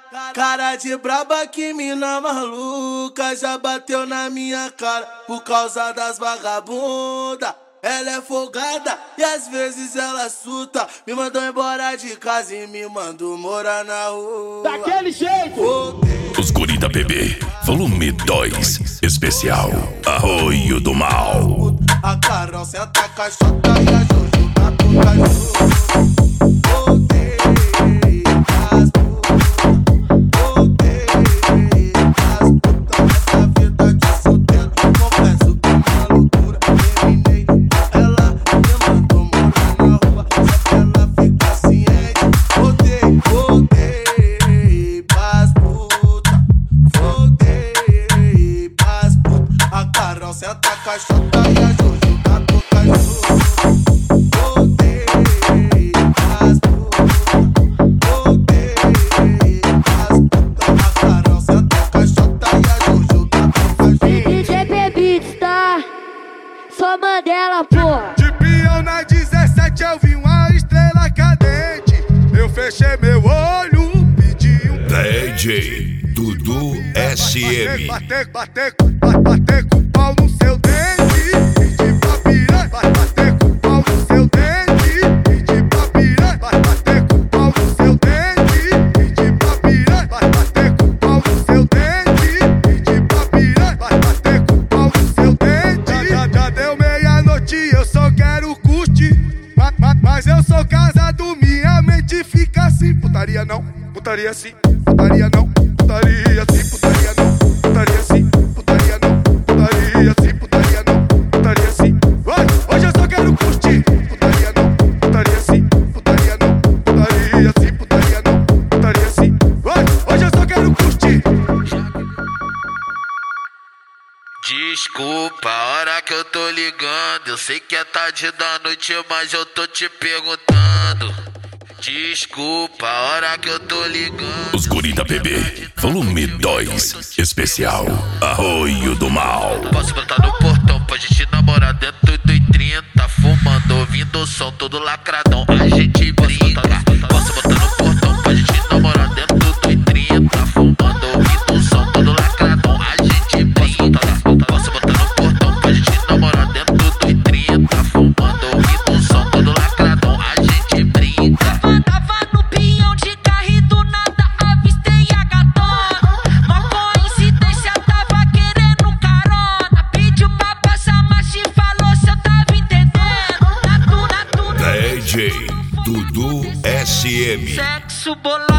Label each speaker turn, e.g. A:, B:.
A: Cara de braba, que mina maluca, já bateu na minha cara por causa das vagabunda. Ela é folgada e às vezes ela surta. Me mandou embora de casa e me mandou morar na rua.
B: Daquele jeito!
C: Os Guri da Bebê, volume 2, especial Arroio do Mal.
A: A Carol senta a caixota e a Jojo tá com cachorro. Voltei pras putas, voltei pras putas. Nessa vida de solteiro, confesso que é uma loucura. Terminei com ela, me mandou morar na rua, só pra ela ficar ciente. Voltei pras putas, voltei pras putas. A Carol senta a caixota e a Jojo tá com cachorro.
D: Só Mandela, porra.
E: De peão na 17 eu vi uma estrela cadente. Eu fechei meu olho, pedi um
C: DJ Dudu SM.
E: Bater com pau no seu dente. Pedi pra pirar, bater com pau no seu dente. Pedi pra pirar, bater com pau no seu dente. Pedi pra pirar, bater com pau no seu dente. Pedi pra pirar, bater com pau no seu dente. Já deu meia-noite, eu só quero curtir. Mas eu sou casado, minha mente fica assim. Putaria não, putaria sim, putaria não, putaria sim, putaria não, putaria sim, putaria não, putaria sim, putaria não, putaria sim. Hoje eu só quero curtir. Putaria não, putaria sim, putaria não, putaria sim, putaria não, putaria sim. Hoje eu só quero curtir.
F: Desculpa a hora que eu tô ligando. Eu sei que é tarde da noite, mas eu tô te perguntando. Desculpa a hora que eu tô ligando.
C: Os Guri da Bebê, volume 2, especial Arroio do Mal.
F: Posso botar no portão pra gente namorar dentro do 30, fumando, ouvindo o som todo lacradão. A gente brinca. Posso botar no portão pra gente namorar dentro do 30, fumando, ouvindo o som todo lacradão. A gente brinca. Posso botar no portão pra gente namorar dentro do 30, fumando, ouvindo o som todo lacradão. A gente brinca.
G: Tava no pinhão de carro e do nada avistei a gatona. Uma coincidência, tava querendo carona. Pediu pra passar marcha e falou se eu tava entendendo.
C: DJ Dudu SM.
G: Sexo bolado.